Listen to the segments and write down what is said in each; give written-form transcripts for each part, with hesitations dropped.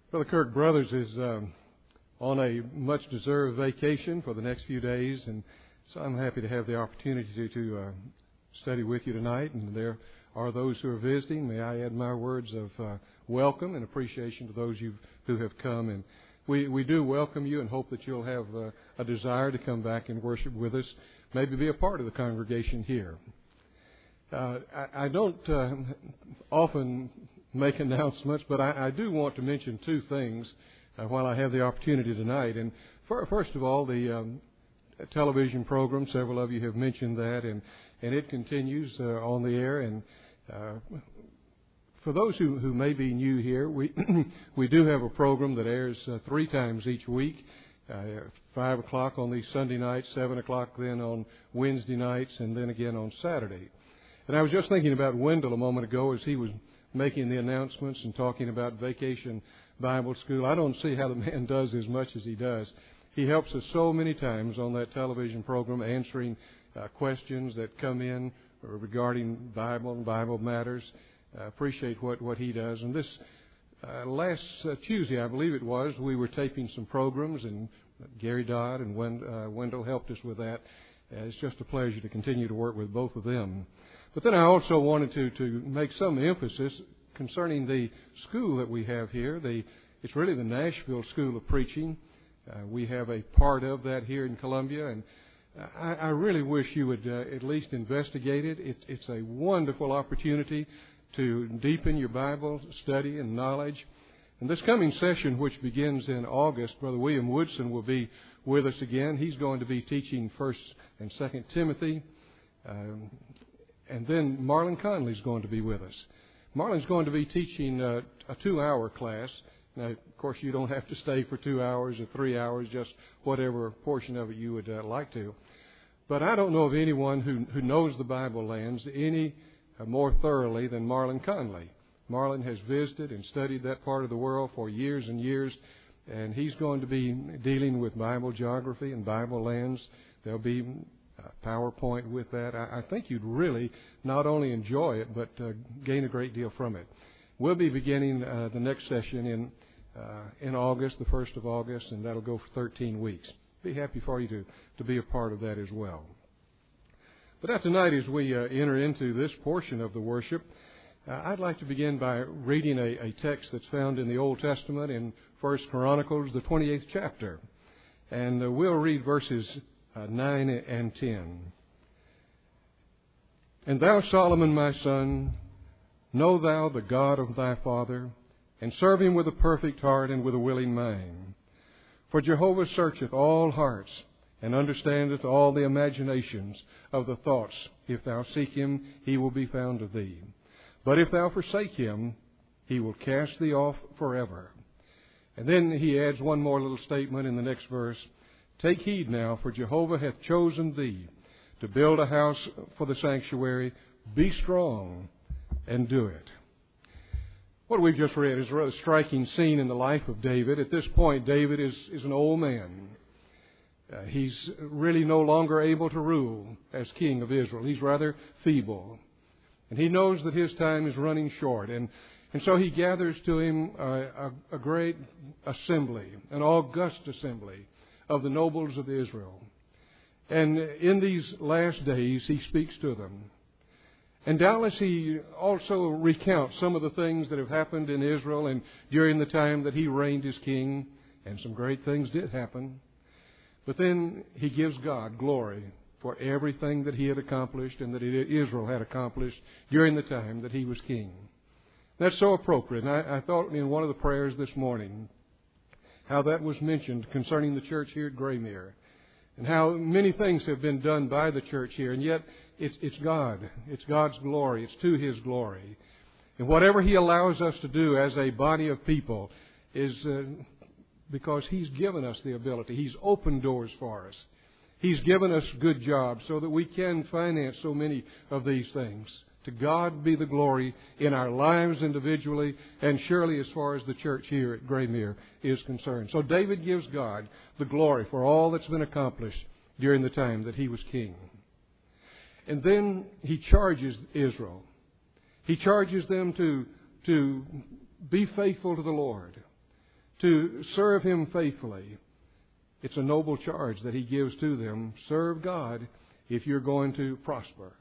Brother Kirk Brothers is on a much-deserved vacation for the next few days, and so I'm happy to have the opportunity to study with you tonight. And there are those who are visiting. May I add my words of welcome and appreciation to those who have come. And we do welcome you and hope that you'll have a desire to come back and worship with us, maybe be a part of the congregation here. I don't often make announcements, but I do want to mention two things while I have the opportunity tonight. And first of all, the television program, several of you have mentioned that, and it continues on the air. And for those who may be new here, we do have a program that airs 3 times each week, 5 o'clock on these Sunday nights, 7 o'clock then on Wednesday nights, and then again on Saturday. And I was just thinking about Wendell a moment ago as he was making the announcements and talking about Vacation Bible School. I don't see how the man does as much as he does. He helps us so many times on that television program, answering questions that come in regarding Bible and Bible matters. I appreciate what he does. And this last Tuesday, I believe it was, we were taping some programs, and Gary Dodd and Wendell helped us with that. It's just a pleasure to continue to work with both of them. But then I also wanted to make some emphasis concerning the school that we have here. It's really the Nashville School of Preaching. We have a part of that here in Columbia, and I really wish you would at least investigate it. It's a wonderful opportunity to deepen your Bible study and knowledge. And this coming session, which begins in August, Brother William Woodson will be with us again. He's going to be teaching 1 and 2 Timothy. And then Marlon Conley's going to be with us. Marlon's going to be teaching a 2-hour class. Now, of course, you don't have to stay for 2 hours or 3 hours, just whatever portion of it you would like to. But I don't know of anyone who knows the Bible lands any more thoroughly than Marlon Conley. Marlon has visited and studied that part of the world for years and years, and he's going to be dealing with Bible geography and Bible lands. There'll be PowerPoint with that. I think you'd really not only enjoy it, but gain a great deal from it. We'll be beginning the next session in August, the 1st of August, and that'll go for 13 weeks. Be happy for you to be a part of that as well. But now tonight, as we enter into this portion of the worship, I'd like to begin by reading a text that's found in the Old Testament in 1 Chronicles, the 28th chapter. And we'll read verses 9 and 10. And thou, Solomon, my son, know thou the God of thy father, and serve him with a perfect heart and with a willing mind. For Jehovah searcheth all hearts, and understandeth all the imaginations of the thoughts. If thou seek him, he will be found of thee. But if thou forsake him, he will cast thee off forever. And then he adds one more little statement in the next verse. Take heed now, for Jehovah hath chosen thee to build a house for the sanctuary. Be strong and do it. What we've just read is a rather striking scene in the life of David. At this point, David is an old man. He's really no longer able to rule as king of Israel. He's rather feeble. And he knows that his time is running short. And so he gathers to him a great assembly, an august assembly of the nobles of Israel. And in these last days, he speaks to them. And doubtless he also recounts some of the things that have happened in Israel and during the time that he reigned as king. And some great things did happen. But then he gives God glory for everything that he had accomplished and that Israel had accomplished during the time that he was king. That's so appropriate. And I thought in one of the prayers this morning how that was mentioned concerning the church here at Graymere, and how many things have been done by the church here, and yet it's God. It's God's glory. It's to his glory. And whatever he allows us to do as a body of people is because he's given us the ability. He's opened doors for us. He's given us good jobs so that we can finance so many of these things. To God be the glory in our lives individually, and surely as far as the church here at Graymere is concerned. So David gives God the glory for all that's been accomplished during the time that he was king. And then he charges Israel. He charges them to be faithful to the Lord, to serve Him faithfully. It's a noble charge that He gives to them. Serve God if you're going to prosper.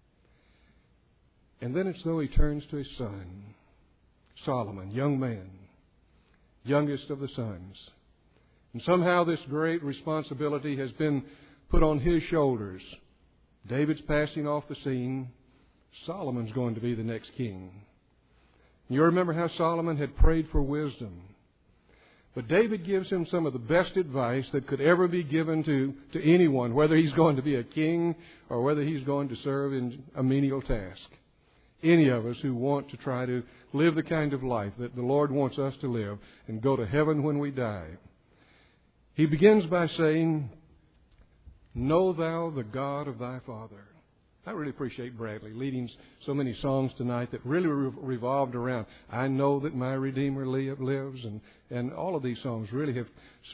And then it's though He turns to His son, Solomon, young man, youngest of the sons. And somehow this great responsibility has been put on his shoulders. David's passing off the scene. Solomon's going to be the next king. You remember how Solomon had prayed for wisdom. But David gives him some of the best advice that could ever be given to anyone, whether he's going to be a king or whether he's going to serve in a menial task. Any of us who want to try to live the kind of life that the Lord wants us to live and go to heaven when we die. He begins by saying, "Know thou the God of thy father." I really appreciate Bradley leading so many songs tonight that really revolved around, "I know that my Redeemer lives," and all of these songs really have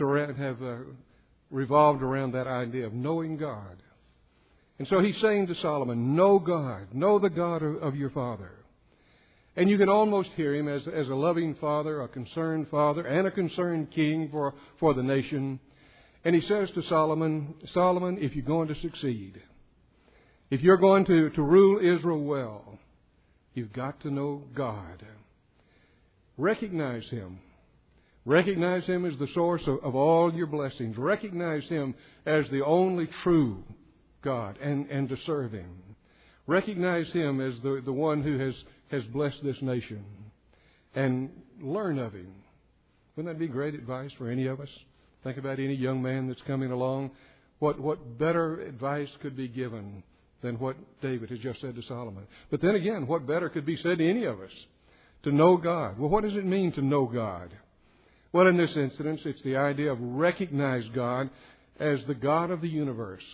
revolved around that idea of knowing God. And so he's saying to Solomon, know God, know the God of your father. And you can almost hear him as a loving father, a concerned father, and a concerned king for the nation. And he says to Solomon, Solomon, if you're going to succeed, if you're going to rule Israel well, you've got to know God. Recognize Him. Recognize Him as the source of all your blessings. Recognize Him as the only true God and to serve Him. Recognize Him as the one who has blessed this nation. And learn of Him. Wouldn't that be great advice for any of us? Think about any young man that's coming along. What better advice could be given than what David has just said to Solomon? But then again, what better could be said to any of us? To know God. Well, what does it mean to know God? Well, in this instance, it's the idea of recognize God as the God of the universe.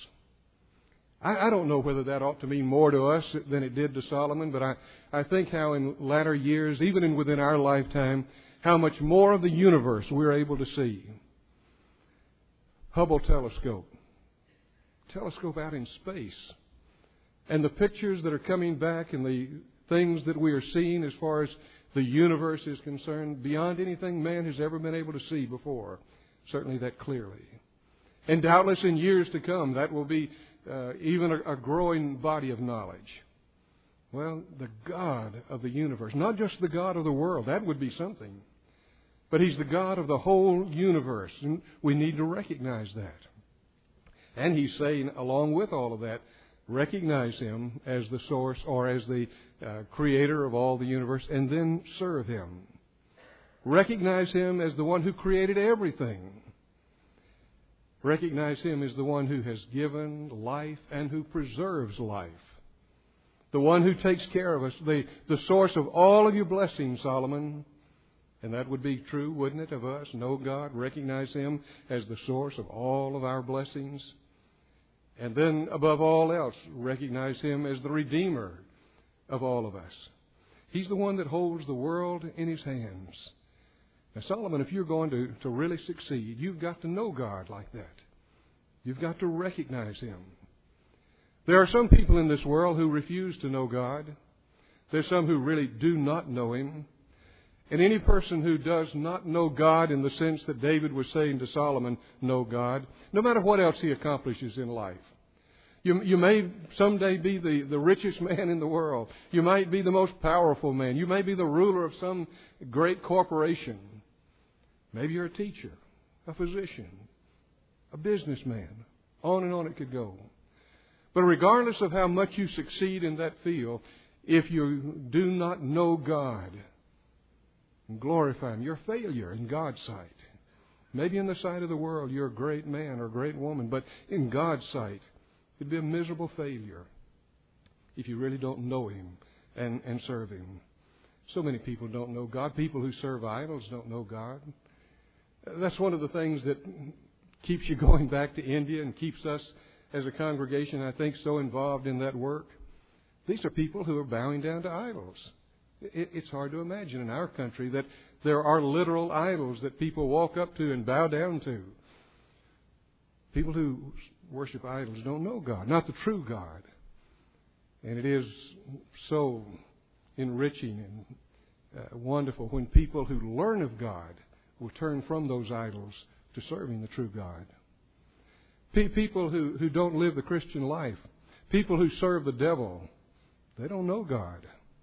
I don't know whether that ought to mean more to us than it did to Solomon, but I think how in latter years, even within our lifetime, how much more of the universe we're able to see. Hubble telescope out in space, and the pictures that are coming back and the things that we are seeing as far as the universe is concerned, beyond anything man has ever been able to see before. Certainly that clearly. And doubtless in years to come, that will be even a growing body of knowledge. Well, the God of the universe, not just the God of the world, that would be something. But He's the God of the whole universe, and we need to recognize that. And He's saying, along with all of that, recognize Him as the source or as the creator of all the universe, and then serve Him. Recognize Him as the one who created everything. Recognize Him as the one who has given life and who preserves life. The one who takes care of us, the source of all of your blessings, Solomon. And that would be true, wouldn't it, of us? Know God, recognize Him as the source of all of our blessings. And then, above all else, recognize Him as the Redeemer of all of us. He's the one that holds the world in His hands. Now, Solomon, if you're going to really succeed, you've got to know God like that. You've got to recognize Him. There are some people in this world who refuse to know God. There's some who really do not know Him. And any person who does not know God in the sense that David was saying to Solomon, know God, no matter what else he accomplishes in life. You may someday be the richest man in the world. You might be the most powerful man. You may be the ruler of some great corporation. Maybe you're a teacher, a physician, a businessman. On and on it could go. But regardless of how much you succeed in that field, if you do not know God and glorify Him, you're a failure in God's sight. Maybe in the sight of the world you're a great man or a great woman, but in God's sight it'd be a miserable failure if you really don't know Him and serve Him. So many people don't know God. People who serve idols don't know God. That's one of the things that keeps you going back to India and keeps us as a congregation, I think, so involved in that work. These are people who are bowing down to idols. It's hard to imagine in our country that there are literal idols that people walk up to and bow down to. People who worship idols don't know God, not the true God. And it is so enriching and wonderful when people who learn of God will turn from those idols to serving the true God. People who don't live the Christian life, people who serve the devil, they don't know God.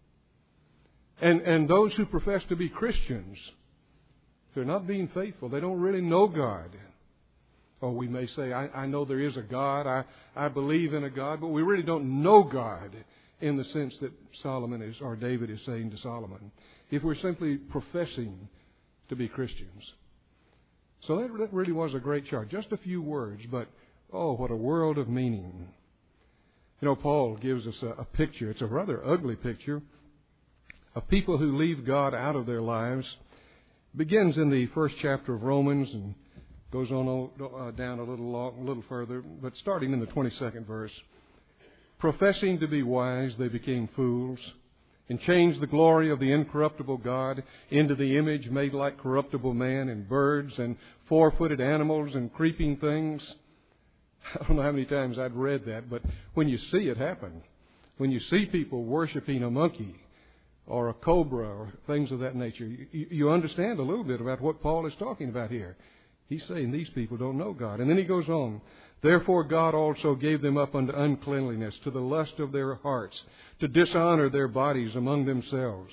And those who profess to be Christians, they're not being faithful. They don't really know God. Or we may say, I know there is a God. I believe in a God, but we really don't know God in the sense that Solomon is, or David is saying to Solomon, if we're simply professing to be Christians. So that really was a great chart. Just a few words, but oh, what a world of meaning. You know, Paul gives us a picture. It's a rather ugly picture of people who leave God out of their lives. It begins in the first chapter of Romans and goes on down a little further, but starting in the 22nd verse. Professing to be wise, they became fools, and changed the glory of the incorruptible God into the image made like corruptible man, and birds and four-footed animals and creeping things. I don't know how many times I've read that, but when you see it happen, when you see people worshiping a monkey or a cobra or things of that nature, you understand a little bit about what Paul is talking about here. He's saying these people don't know God. And then he goes on, therefore God also gave them up unto uncleanliness, to the lust of their hearts, to dishonor their bodies among themselves,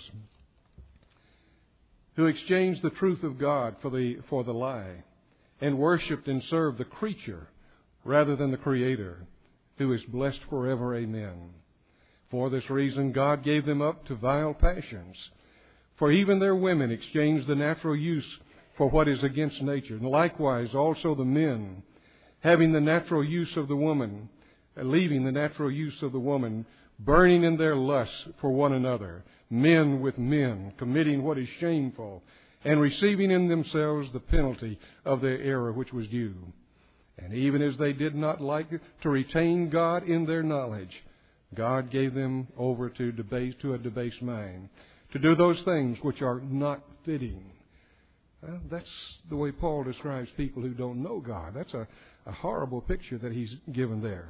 who exchanged the truth of God for the lie, and worshipped and served the creature rather than the Creator, who is blessed forever. Amen. For this reason God gave them up to vile passions. For even their women exchanged the natural use for what is against nature. And likewise also the men, having the natural use of the woman, leaving the natural use of the woman, burning in their lusts for one another, men with men, committing what is shameful, and receiving in themselves the penalty of their error which was due. And even as they did not like to retain God in their knowledge, God gave them over to a debased mind, to do those things which are not fitting. Well, that's the way Paul describes people who don't know God. That's a horrible picture that he's given there.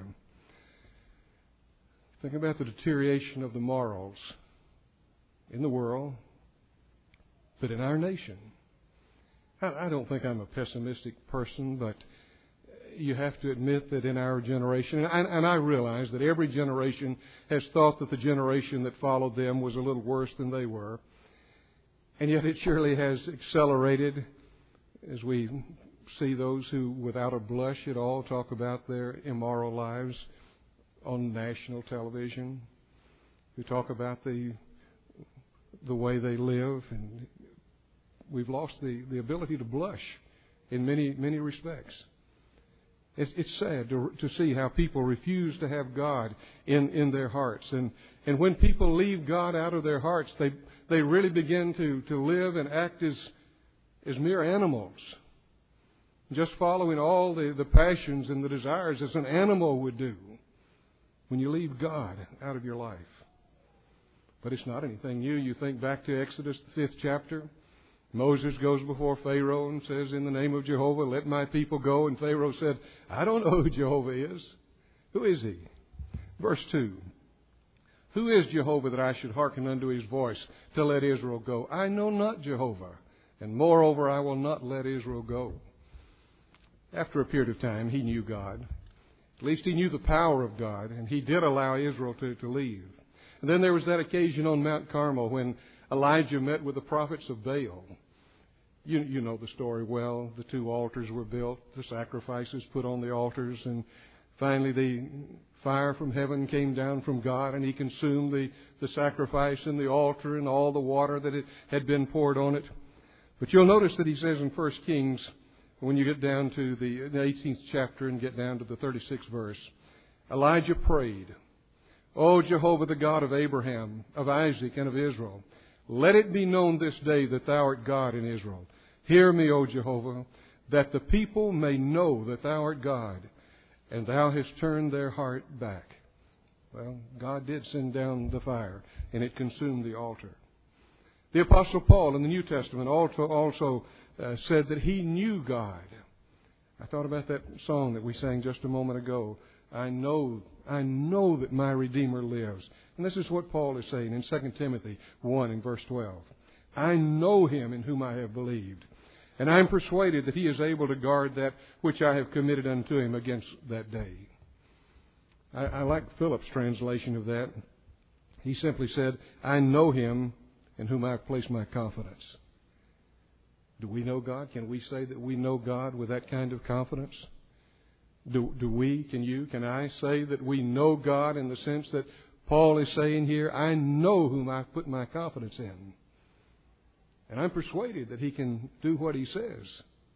Think about the deterioration of the morals in the world, but in our nation. I don't think I'm a pessimistic person, but you have to admit that in our generation, and I realize that every generation has thought that the generation that followed them was a little worse than they were. And yet it surely has accelerated as we see those who, without a blush at all, talk about their immoral lives on national television, who talk about the way they live. And we've lost the ability to blush in many respects. It's sad to see how people refuse to have God in their hearts. And when people leave God out of their hearts, they really begin to live and act as mere animals, just following all the passions and the desires as an animal would do when you leave God out of your life. But it's not anything new. You think back to Exodus, the 5th chapter. Moses goes before Pharaoh and says, in the name of Jehovah, let my people go. And Pharaoh said, I don't know who Jehovah is. Who is he? Verse 2. Who is Jehovah that I should hearken unto his voice to let Israel go? I know not Jehovah, and moreover I will not let Israel go. After a period of time, he knew God. At least he knew the power of God, and he did allow Israel to leave. And then there was that occasion on Mount Carmel when Elijah met with the prophets of Baal. You know the story well. The 2 altars were built, the sacrifices put on the altars, and finally the fire from heaven came down from God, and he consumed the sacrifice and the altar and all the water that it had been poured on it. But you'll notice that he says in 1 Kings, when you get down to the 18th chapter and get down to the 36th verse, Elijah prayed, O Jehovah, the God of Abraham, of Isaac, and of Israel, let it be known this day that thou art God in Israel. Hear me, O Jehovah, that the people may know that thou art God, and thou hast turned their heart back. Well, God did send down the fire, and it consumed the altar. The Apostle Paul in the New Testament also said that he knew God. I thought about that song that we sang just a moment ago. I know that my Redeemer lives. And this is what Paul is saying in 2 Timothy 1 and verse 12. I know him in whom I have believed, And I am persuaded that He is able to guard that which I have committed unto Him against that day. I like Philip's translation of that. He simply said, I know Him in whom I have placed my confidence. Do we know God? Can we say that we know God with that kind of confidence? Do we, can I say that we know God in the sense that Paul is saying here, I know whom I've put my confidence in. And I'm persuaded that He can do what He says.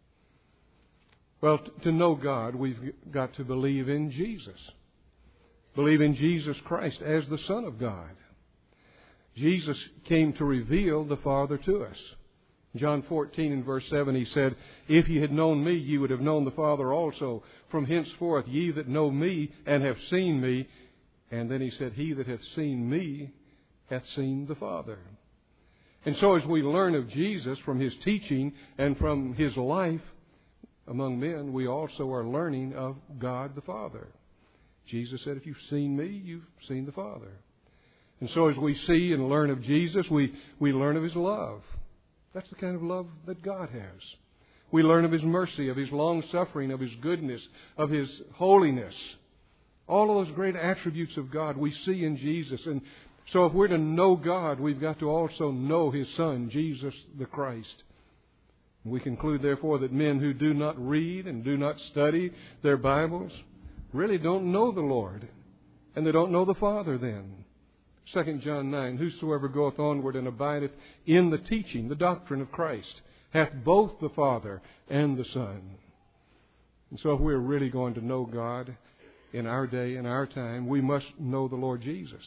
Well, to know God, we've got to believe in Jesus. Believe in Jesus Christ as the Son of God. Jesus came to reveal the Father to us. John 14 and verse 7, He said, If ye had known me, ye would have known the Father also. From henceforth, ye that know me and have seen me. And then He said, He that hath seen me hath seen the Father. And so as we learn of Jesus from His teaching and from His life among men, we also are learning of God the Father. Jesus said, if you've seen me, you've seen the Father. And so as we see and learn of Jesus, we learn of His love. That's the kind of love that God has. We learn of His mercy, of His long-suffering, of His goodness, of His holiness. All of those great attributes of God we see in Jesus. And so if we're to know God, we've got to also know His Son, Jesus the Christ. We conclude, therefore, that men who do not read and do not study their Bibles really don't know the Lord. And they don't know the Father then. 2 John 9, Whosoever goeth onward and abideth in the teaching, the doctrine of Christ, hath both the Father and the Son. And so if we're really going to know God in our day, in our time, we must know the Lord Jesus.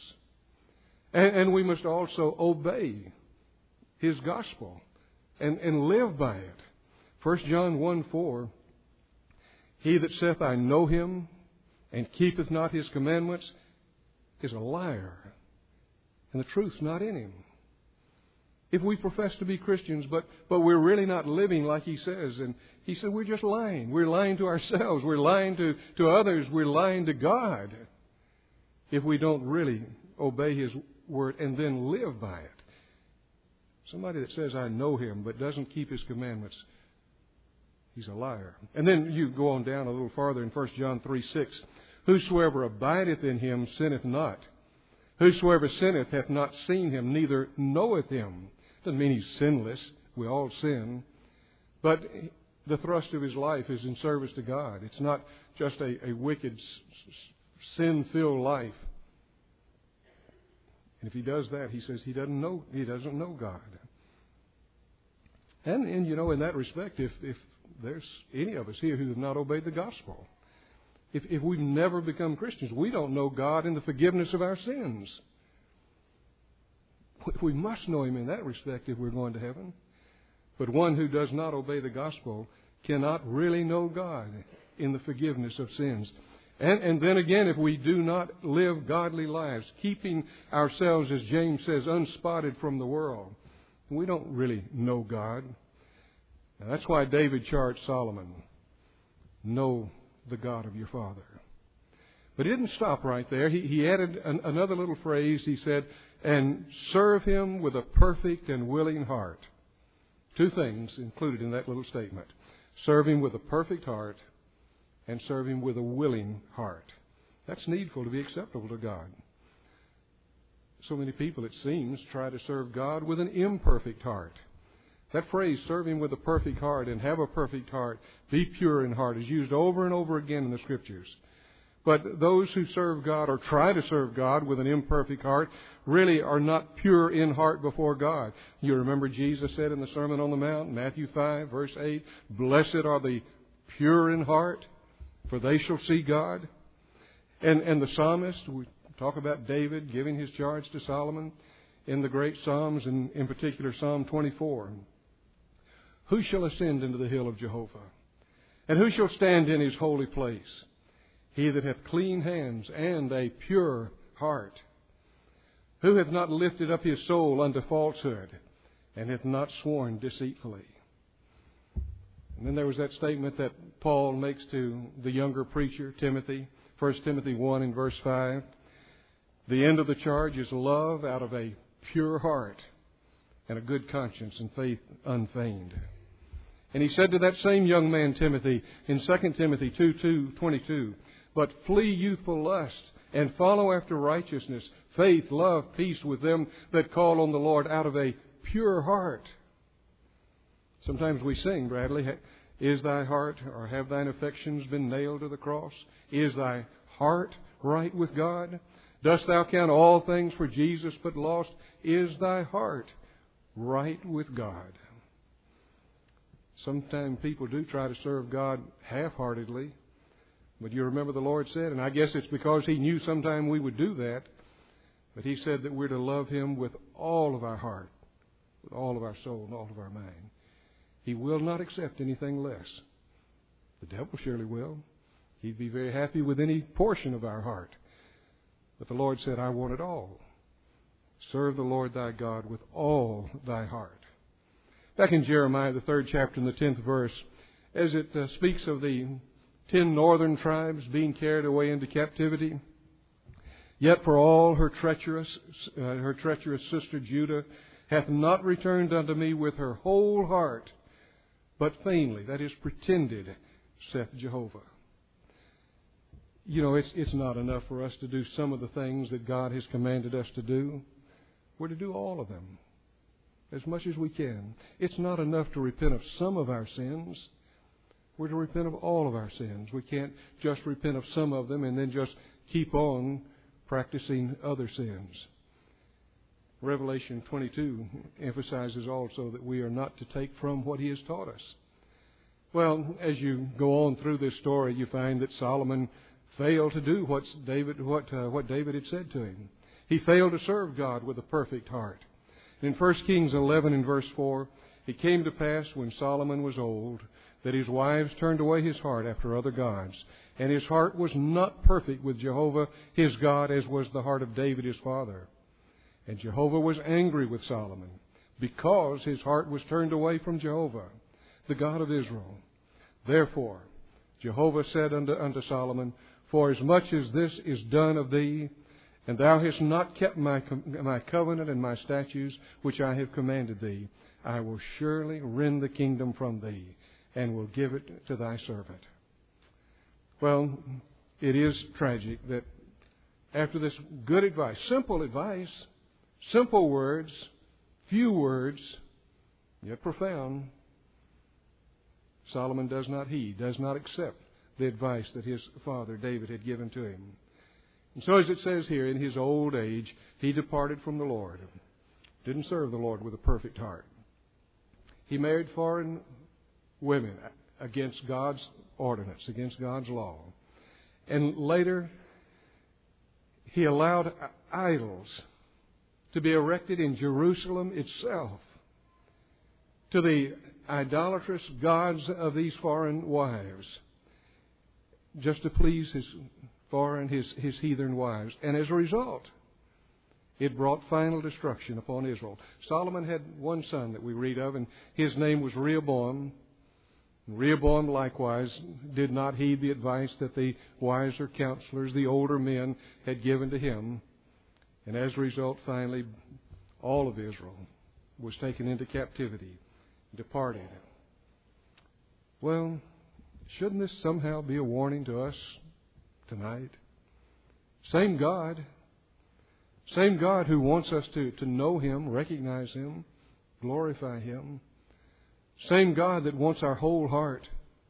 And we must also obey His gospel and live by it. 1 John 1:4, He that saith, I know Him, and keepeth not His commandments, is a liar, and the truth's not in him. If we profess to be Christians, but we're really not living like He says, and He said we're just lying. We're lying to ourselves. We're lying to others. We're lying to God if we don't really obey His word and then live by it. Somebody that says, I know Him, but doesn't keep His commandments, he's a liar. And then you go on down a little farther in 1 John 3:6. Whosoever abideth in Him sinneth not. Whosoever sinneth hath not seen Him, neither knoweth Him. Doesn't mean he's sinless. We all sin. But the thrust of his life is in service to God. It's not just a wicked, sin-filled life. And if he does that, he says he doesn't know God. And in that respect, if there's any of us here who have not obeyed the gospel, if we've never become Christians, we don't know God in the forgiveness of our sins. We must know Him in that respect if we're going to heaven. But one who does not obey the gospel cannot really know God in the forgiveness of sins. And then again, if we do not live godly lives, keeping ourselves, as James says, unspotted from the world, we don't really know God. Now, that's why David charged Solomon, know the God of your father. But he didn't stop right there. He added another little phrase. He said, and serve Him with a perfect and willing heart. Two things included in that little statement. Serve Him with a perfect heart and serve Him with a willing heart. That's needful to be acceptable to God. So many people, it seems, try to serve God with an imperfect heart. That phrase, serve Him with a perfect heart and have a perfect heart, be pure in heart, is used over and over again in the Scriptures. But those who serve God or try to serve God with an imperfect heart really are not pure in heart before God. You remember Jesus said in the Sermon on the Mount, Matthew 5, verse 8, Blessed are the pure in heart, for they shall see God. And the psalmist, we talk about David giving his charge to Solomon in the great Psalms, and in particular Psalm 24. Who shall ascend into the hill of Jehovah? And who shall stand in His holy place? He that hath clean hands and a pure heart, who hath not lifted up his soul unto falsehood, and hath not sworn deceitfully. And then there was that statement that Paul makes to the younger preacher, Timothy, 1 Timothy 1 and verse 5. The end of the charge is love out of a pure heart and a good conscience and faith unfeigned. And he said to that same young man, Timothy, in 2 Timothy 2:22, "But flee youthful lust, and follow after righteousness, faith, love, peace with them that call on the Lord out of a pure heart." Sometimes we sing, Bradley, "Is thy heart, or have thine affections been nailed to the cross? Is thy heart right with God? Dost thou count all things for Jesus but lost? Is thy heart right with God?" Sometimes people do try to serve God half-heartedly. But you remember the Lord said, and I guess it's because He knew sometime we would do that, but He said that we're to love Him with all of our heart, with all of our soul, and all of our mind. He will not accept anything less. The devil surely will. He'd be very happy with any portion of our heart. But the Lord said, "I want it all. Serve the Lord thy God with all thy heart." Back in Jeremiah, the 3rd chapter and the 10th verse, as it speaks of the 10 northern tribes being carried away into captivity, "Yet for all her treacherous sister Judah hath not returned unto me with her whole heart, but feignedly," that is, pretended, "saith Jehovah." You know, it's not enough for us to do some of the things that God has commanded us to do. We're to do all of them, as much as we can. It's not enough to repent of some of our sins. We're to repent of all of our sins. We can't just repent of some of them and then just keep on practicing other sins. Revelation 22 emphasizes also that we are not to take from what He has taught us. Well, as you go on through this story, you find that Solomon failed to do what David had said to him. He failed to serve God with a perfect heart. In 1 Kings 11 and verse 4, "It came to pass when Solomon was old that his wives turned away his heart after other gods, and his heart was not perfect with Jehovah his God as was the heart of David his father. And Jehovah was angry with Solomon because his heart was turned away from Jehovah, the God of Israel. Therefore Jehovah said unto Solomon, For as much as this is done of thee, and thou hast not kept my covenant and my statutes which I have commanded thee, I will surely rend the kingdom from thee, and will give it to thy servant." Well, it is tragic that after this good advice, simple words, few words, yet profound, Solomon does not heed, does not accept the advice that his father David had given to him. And so as it says here, in his old age, he departed from the Lord. Didn't serve the Lord with a perfect heart. He married foreign women against God's ordinance, against God's law. And later, he allowed idols to be erected in Jerusalem itself to the idolatrous gods of these foreign wives, just to please his heathen wives. And as a result, it brought final destruction upon Israel. Solomon had one son that we read of, and his name was Rehoboam. Rehoboam likewise did not heed the advice that the wiser counselors, the older men, had given to him. And as a result, finally, all of Israel was taken into captivity, departed. Well, shouldn't this somehow be a warning to us tonight? Same God who wants us to know Him, recognize Him, glorify Him. Same God that wants our whole heart.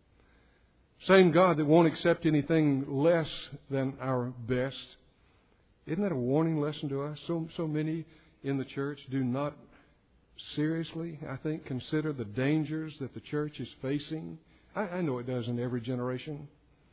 Same God that won't accept anything less than our best. Isn't that a warning lesson to us? So many in the church do not seriously, I think, consider the dangers that the church is facing. I know it does in every generation.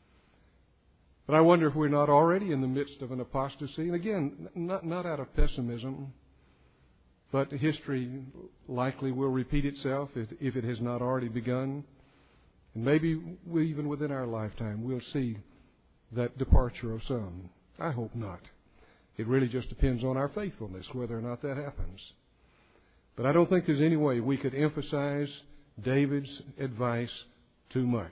But I wonder if we're not already in the midst of an apostasy. And again, not out of pessimism, but history likely will repeat itself if it has not already begun. And maybe even within our lifetime we'll see that departure of some. I hope not. It really just depends on our faithfulness whether or not that happens. But I don't think there's any way we could emphasize David's advice too much.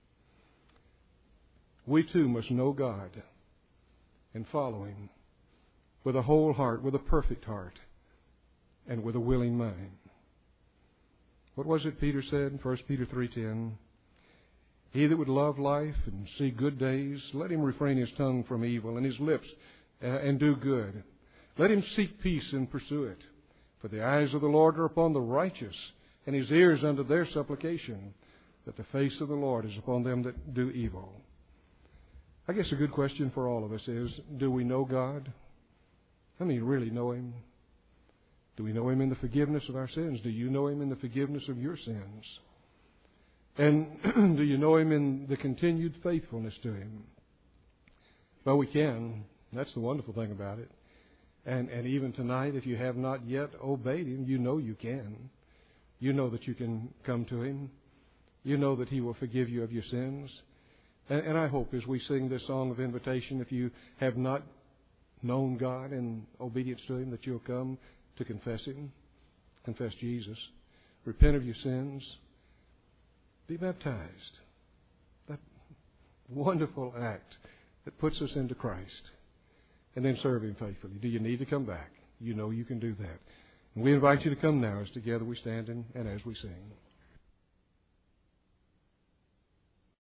We too must know God and follow Him with a whole heart, with a perfect heart, and with a willing mind. What was it Peter said in 1 Peter 3:10? He that would love life and see good days, let him refrain his tongue from evil and his lips and do good. Let him seek peace and pursue it. For the eyes of the Lord are upon the righteous, and his ears unto their supplication. But the face of the Lord is upon them that do evil. I guess a good question for all of us is, do we know God? How many really know Him? Do we know Him in the forgiveness of our sins? Do you know Him in the forgiveness of your sins? And do you know Him in the continued faithfulness to Him? Well, we can. That's the wonderful thing about it. And even tonight, if you have not yet obeyed Him, you know you can. You know that you can come to Him. You know that He will forgive you of your sins. And I hope as we sing this song of invitation, if you have not known God in obedience to Him, that you'll come to confess Him, confess Jesus, repent of your sins, be baptized. That wonderful act that puts us into Christ, and then serve Him faithfully. Do you need to come back? You know you can do that. And we invite you to come now as together we stand and as we sing.